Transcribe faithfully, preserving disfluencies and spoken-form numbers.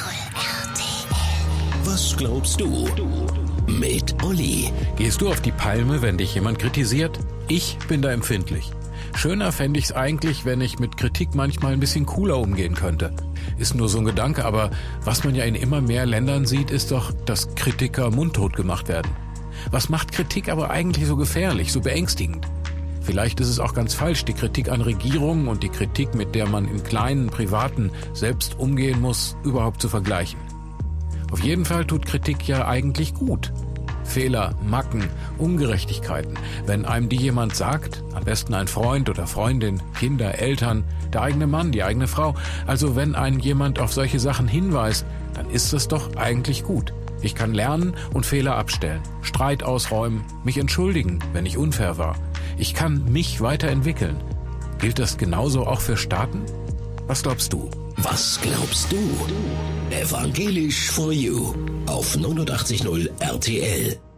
R T L. Was glaubst du? Mit Olli. Gehst du auf die Palme, wenn dich jemand kritisiert? Ich bin da empfindlich. Schöner fände ich es eigentlich, wenn ich mit Kritik manchmal ein bisschen cooler umgehen könnte. Ist nur so ein Gedanke, aber was man ja in immer mehr Ländern sieht, ist doch, dass Kritiker mundtot gemacht werden. Was macht Kritik aber eigentlich so gefährlich, so beängstigend? Vielleicht ist es auch ganz falsch, die Kritik an Regierungen und die Kritik, mit der man im kleinen, privaten selbst umgehen muss, überhaupt zu vergleichen. Auf jeden Fall tut Kritik ja eigentlich gut. Fehler, Macken, Ungerechtigkeiten. Wenn einem die jemand sagt, am besten ein Freund oder Freundin, Kinder, Eltern, der eigene Mann, die eigene Frau, also wenn einen jemand auf solche Sachen hinweist, dann ist das doch eigentlich gut. Ich kann lernen und Fehler abstellen, Streit ausräumen, mich entschuldigen, wenn ich unfair war. Ich kann mich weiterentwickeln. Gilt das genauso auch für Staaten? Was glaubst du? Was glaubst du? Evangelisch for You auf neunundachtzig Komma null R T L.